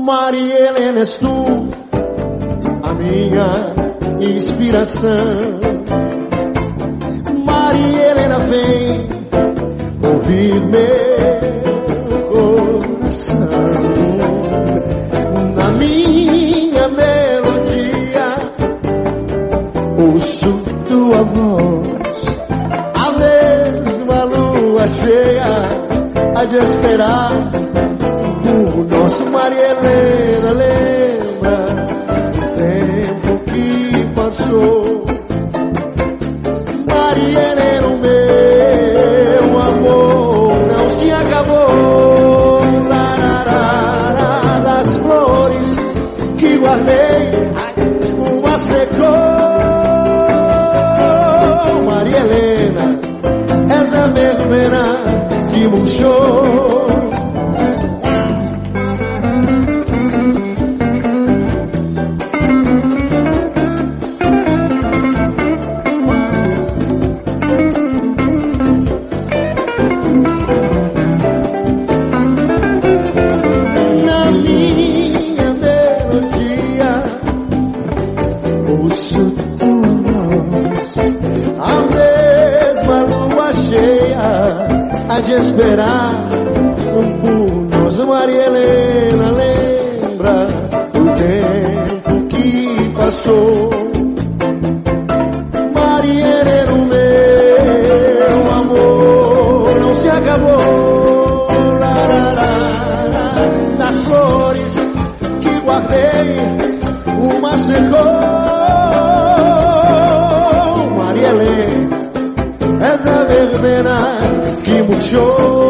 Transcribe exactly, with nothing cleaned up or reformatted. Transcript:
Maria Helena, és tu a minha inspiração. Maria Helena, vem ouvir meu coração. Na minha melodia ouço tua voz, a mesma lua cheia há de esperar por nosso. Maria Helena, lembra o tempo que passou. Maria Helena, o meu amor não se acabou. Lararara, das flores que guardei, uma secou. Maria Helena, essa verbena que murchou. De esperar por nós. Maria Helena, lembra o tempo que passou. Maria Helena, o meu amor não se acabou. Lararara, das flores que guardei, uma secou. Maria Helena, essa verbena que murchou.